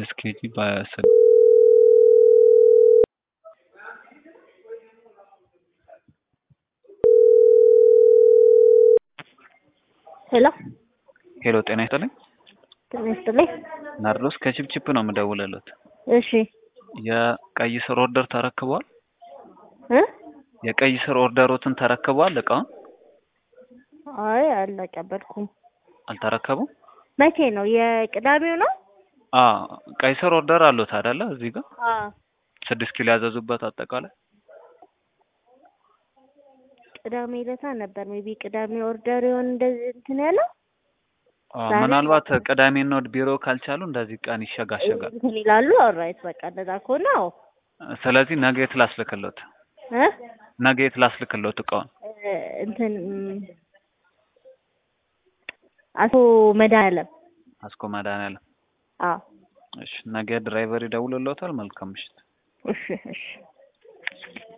6 ኬጂ በ6 ሄሎ ሄሎ ጤና ይስጥልኝ። ጤና ይስጥልኝ። ናርዶስ ከቺፕቺፕ ነው የምደውልልዎት። እሺ የቀይ ስር ኦርደር ተረክቧል? እ የቀይ ስር ኦርደሮትን ተረክቧል እቃውን? አይ አልተቀበልኩም። አልተረከቡም? መቼ ነው? የቅዳሜው ነው? ቀይ ስር ኦርደር አለዎት አይደለ? እዚህ ጋር 6 ኪሎ ያዘዙበት አጠቃላይ ቅዳሜ ዕለት ነበር። ሜቢ ቅዳሜ ኦርደር ይሆን እንደዚህ እንትን ያለው? ምናልባት ቅዳሜና እሑድ ቢሮ ካልቻሉ እንደዚህ ቀን ይሸጋሸጋል እንትን ይላሉ። ኦልራይት በቃ እንደዛ ከሆነ አዎ። ስለዚህ ነገ የት ላስልክልዎት? ነገ የት ላስልክልዎት እቃውን? እንትን አቶ መድኃኒዓለም አስኮ መድኃኒዓለም። አዎ እሺ ነገ ድራይቨር ይደውልልዎታል። መልካም ምሽት። እሺ እሺ